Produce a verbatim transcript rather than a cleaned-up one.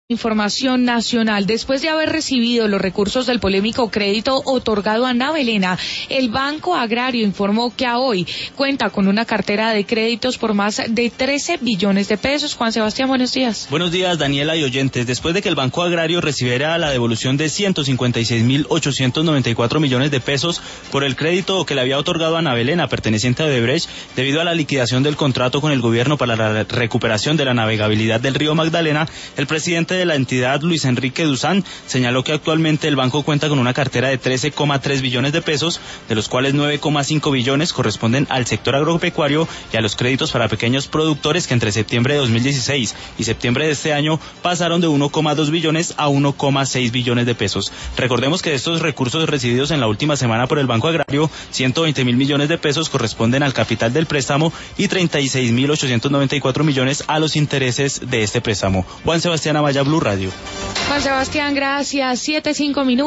Información nacional. Después de haber recibido los recursos del polémico crédito otorgado a Ana Belena, el Banco Agrario informó que a hoy cuenta con una cartera de créditos por más de trece billones de pesos. Juan Sebastián, buenos días. Buenos días, Daniela y oyentes. Después de que el Banco Agrario recibiera la devolución de ciento cincuenta y seis mil ochocientos noventa y cuatro millones de pesos por el crédito que le había otorgado a Ana Belena, perteneciente a Odebrecht, debido a la liquidación del contrato con el gobierno para la recuperación de la navegabilidad del río Magdalena, el presidente de la entidad, Luis Enrique Duzán, señaló que actualmente el banco cuenta con una cartera de trece coma tres billones de pesos, de los cuales nueve coma cinco billones corresponden al sector agropecuario y a los créditos para pequeños productores que entre septiembre de dos mil dieciséis y septiembre de este año pasaron de uno coma dos billones a uno coma seis billones de pesos. Recordemos que de estos recursos recibidos en la última semana por el Banco Agrario, ciento veinte mil millones de pesos corresponden al capital del préstamo y treinta y seis mil ochocientos noventa y cuatro millones a los intereses de este préstamo. Juan Sebastián Amaya, Blue Radio. Juan Sebastián, gracias. Siete, cinco minutos.